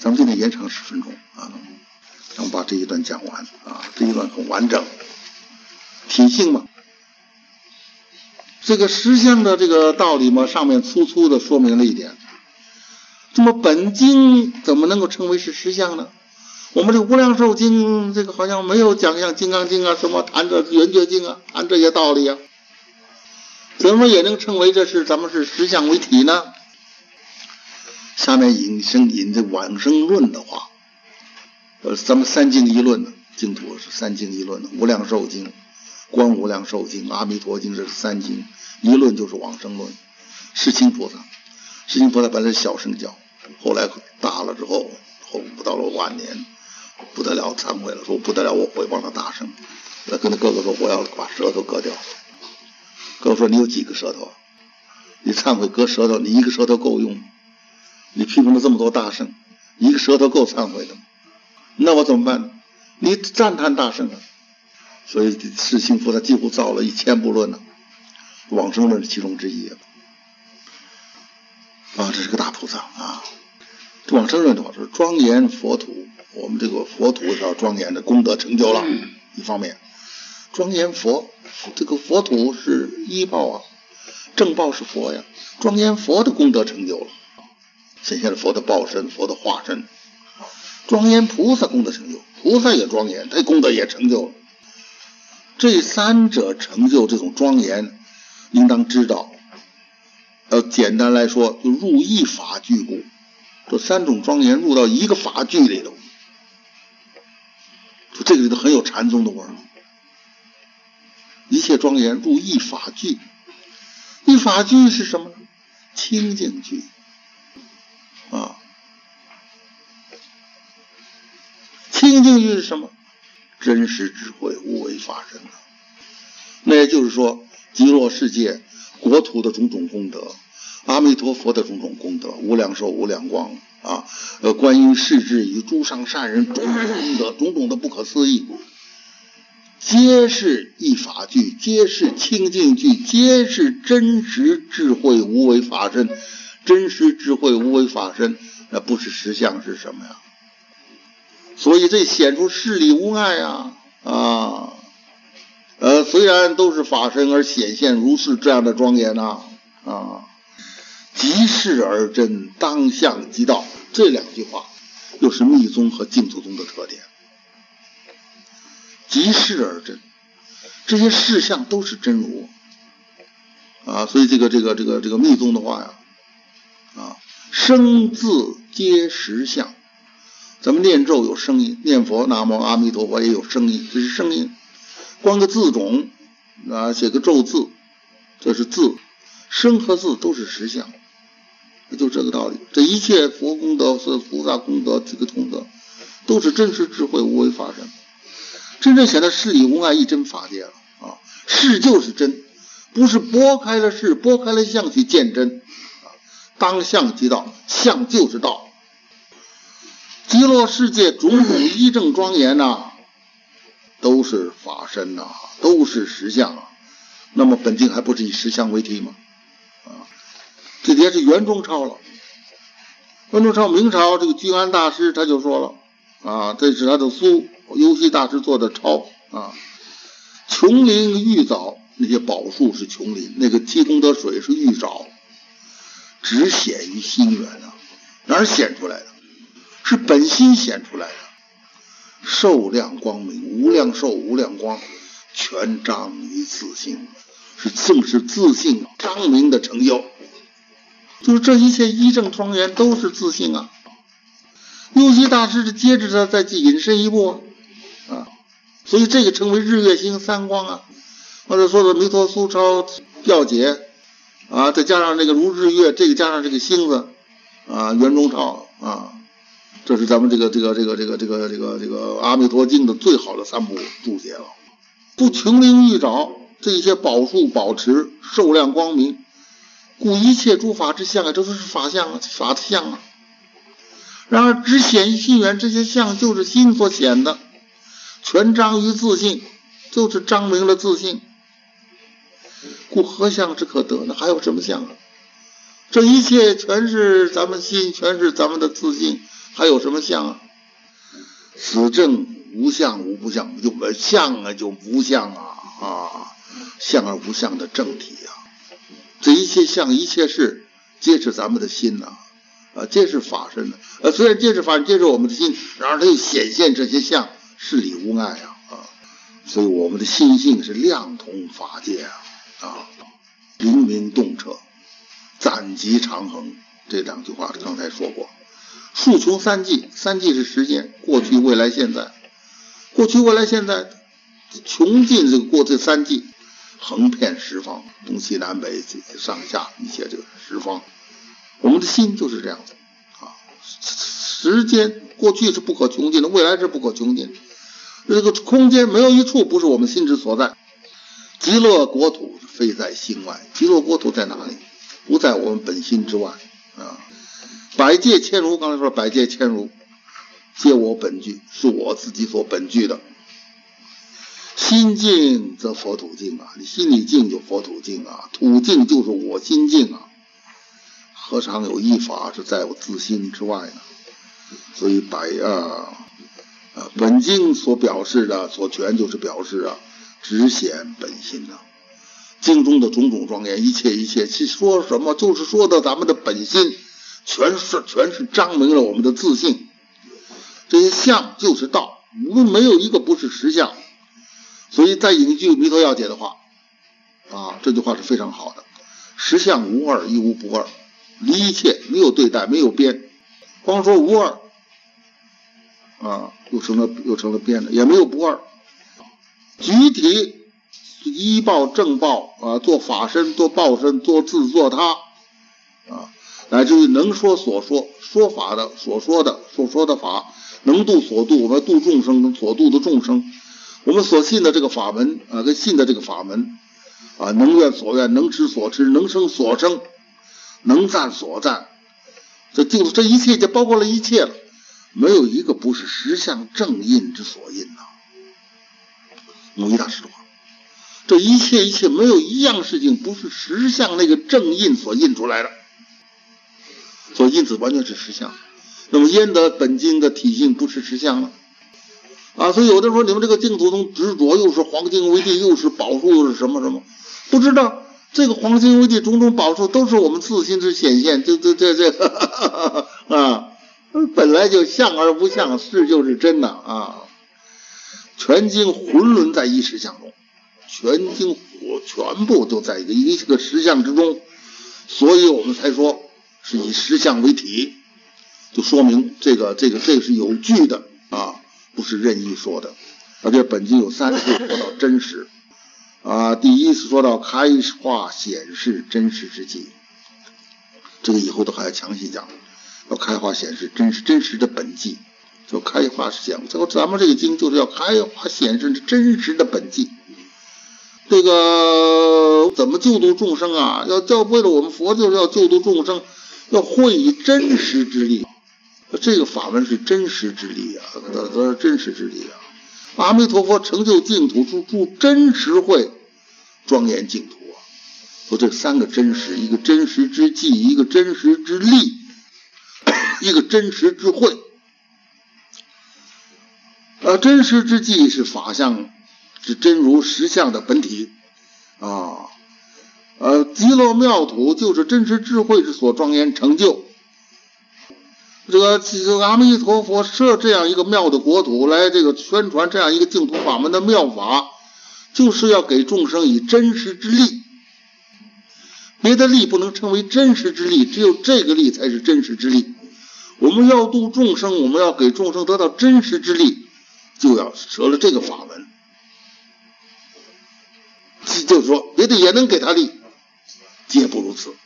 咱们今天延长10分钟啊，咱们把这一段讲完啊，这一段很完整。体性嘛，这个实相的这个道理嘛，上面粗粗的说明了一点。那么本经怎么能够称为是实相呢？我们这个无量寿经这个好像没有讲像金刚经啊，什么谈这圆觉经啊，谈这些道理啊，怎么也能称为这是咱们是实相为体呢？下面引这往生论的话，咱们三经一论呢，净土是三经一论的，无量寿经、观无量寿经、阿弥陀经，这是三经一论，就是往生论。世亲菩萨本来是小乘教，后来大了之后不到了晚年，不得了忏悔了，说不得了，我毁谤了大乘。跟他哥哥说，我要把舌头割掉。哥哥说，你有几个舌头？你忏悔割舌头，你一个舌头够用吗？你批评了这么多大圣，一个舌头够忏悔的吗？那我怎么办呢？你赞叹大圣啊！所以世亲菩萨几乎造了1000部论呢，往生论是其中之一啊，这是个大菩萨啊。往生论的话是庄严佛土，我们这个佛土是要庄严的功德成就了，一方面庄严佛，这个佛土是依报啊，正报是佛呀，庄严佛的功德成就了，显现了佛的报身，佛的化身。庄严菩萨功德成就，菩萨也庄严，他功德也成就了。这三者成就这种庄严，应当知道，简单来说，就入一法具故。这三种庄严入到一个法具里头，就这个里头很有禅宗的味儿。一切庄严入一法具，一法具是什么呢？清净具啊。清净具是什么？真实智慧无为法身啊。那也就是说，极乐世界国土的种种功德，阿弥陀佛的种种功德，无量寿无量光啊，观音世智与诸上善人种种功德，种种的不可思议，皆是一法具，皆是清净具，皆是真实智慧无为法身。真实智慧无为法身，那不是实相是什么呀？所以这显出事理无碍啊，虽然都是法身，而显现如是这样的庄严啊，即事而真，当相即道，这两句话又是密宗和净土宗的特点。即事而真，这些事相都是真如啊，所以这个密宗的话呀，声字皆实相。咱们念咒有声音，念佛南无阿弥陀佛也有声音，这是声音。光个字种啊，写个咒字，这是字，声和字都是实相，就这个道理。这一切佛功德、菩萨功德，这个功德都是真实智慧无为法身，真正显得事理无碍一真法界了啊！事就是真，不是拨开了事，拨开了相去见真啊！当相即道，相就是道。极乐世界种种一正庄严都是法身都是实相那么本经还不是以实相为题吗？这也是袁中超了。袁中超明朝这个居安大师他就说了这是他的苏游戏大师做的抄琼林玉藻，那些宝树是琼林，那个七功德水是玉藻，只显于心源哪儿显出来的？是本心显出来的，寿量光明，无量寿无量光，全彰于自性，正是自性彰明的成就。就是这一切一正庄严都是自性游戏大师接着他再引申一步所以这个称为日月星三光或者说的弥陀苏超要解再加上这个如日月，这个加上这个星子袁中超这是咱们这个阿弥陀经的最好的3部注解了。不琼林玉藻，这些宝树宝池寿量光明，故一切诸法之相这都是法相法的相然而只显于心源，这些相就是心所显的，全彰于自性，就是彰明了自性。故何相之可得呢？还有什么相这一切全是咱们心，全是咱们的自性， 还有什么相啊？此正无相无不相，就相啊，就无相啊，相而无相的正体啊。这一切相一切事，皆是咱们的心呐，皆是法身的。虽然皆是法身，皆是我们的心，然而它又显现这些相，是理无碍啊。所以我们的心性是量通法界啊，灵明洞彻，暂极长恒。这两句话刚才说过。数穷三际，三际是时间，过去、未来、现在。过去、未来、现在，穷尽这三际，横遍十方，东西南北上下一切这个十方。我们的心就是这样子啊。时间过去是不可穷尽的，未来是不可穷尽的。这个空间没有一处不是我们心之所在。极乐国土非在心外，极乐国土在哪里？不在我们本心之外啊。百界千如，刚才说百界千如，皆我本具，是我自己所本具的。心净则佛土净啊，你心里净就佛土净啊，土净就是我心净啊。何尝有一法是在我自心之外呢？所以本经所表示的所全就是表示只显本心啊。经中的种种庄严，一切是说什么？就是说的咱们的本心。全是彰明了我们的自性，这些相就是道，我们没有一个不是实相。所以再引一句弥陀要解的话这句话是非常好的：实相无二，亦无不二，离一切，没有对待，没有边，光说无二又成了边的，也没有不二。具体依报正报做法身，做报身，做自做他乃至于能说所说，说法的所说的法，能度所度，我们度众生所度的众生，我们所信的这个法门跟信的这个法门能愿所愿，能持所持，能生所生，能赞所赞，这一切就包括了一切了，没有一个不是实相正印之所印某一大师的话，这一切没有一样事情不是实相那个正印所印出来的。所以因此完全是实相，那么焉得本经的体性不是实相呢？所以有的说你们这个净土宗执着，又是黄金为地，又是宝树，又是什么什么，不知道这个黄金为地，种种宝树都是我们自心之显现，这本来就相而不相，是就是真的全经浑沦在一实相中，全经全部都在一个实相之中，所以我们才说是以实相为体，就说明这个是有据的不是任意说的。而且本经有3处说到真实第一次说到开化显示真实之际，这个以后都还要详细讲，要开化显示真实的本际，就开化显，咱们这个经就是要开化显示真实的本际。这个怎么救度众生为了我们佛就是要救度众生，要会以真实之力，这个法门是真实之力真实之力阿弥陀佛成就净土助真实慧，庄严净土说这3个真实，一个真实之际，一个真实之力，一个真实之慧。真实之际是法相，是真如实相的本体极乐妙土就是真实智慧之所庄严成就。这个阿弥陀佛设这样一个妙的国土来宣传这样一个净土法门的妙法，就是要给众生以真实之力，别的力不能称为真实之力，只有这个力才是真实之力。我们要度众生，我们要给众生得到真实之力，就要舍了这个法门，就是说别的也能给他力，皆不如此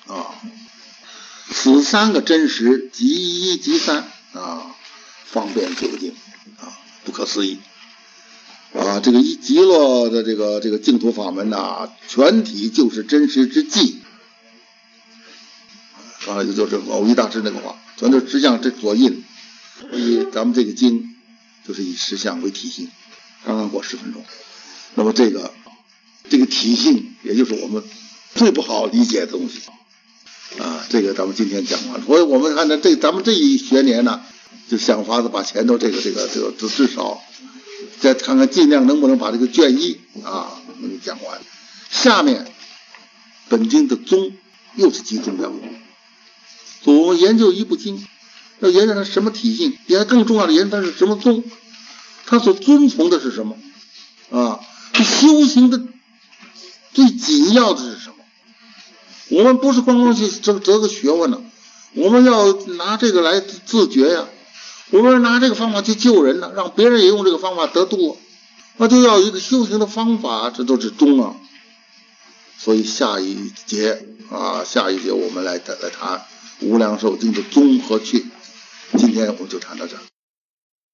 此3个真实即一即三方便究竟不可思议这个极乐的这个净土法门全体就是真实之际就是藕益大师那个话，全都是实相之所印。所以咱们这个经就是以实相为体性，刚刚过10分钟。那么这个体性也就是我们最不好理解的东西， 这个咱们今天讲完了。我们看咱们这一学年呢，就想法子把前头这个至少再看看尽量能不能把这个卷1能讲完。下面本经的宗又是极重要的，所以我们研究一部经，要研究它什么体性，也更重要的研究它是什么宗，它所遵从的是什么修行的最紧要的是什么？我们不是光光去择个学问了，我们要拿这个来自觉呀，我们拿这个方法去救人了，让别人也用这个方法得度，那就要一个修行的方法，这都是宗啊。所以下一节我们来谈《无量寿经》的宗和趣，今天我们就谈到这儿。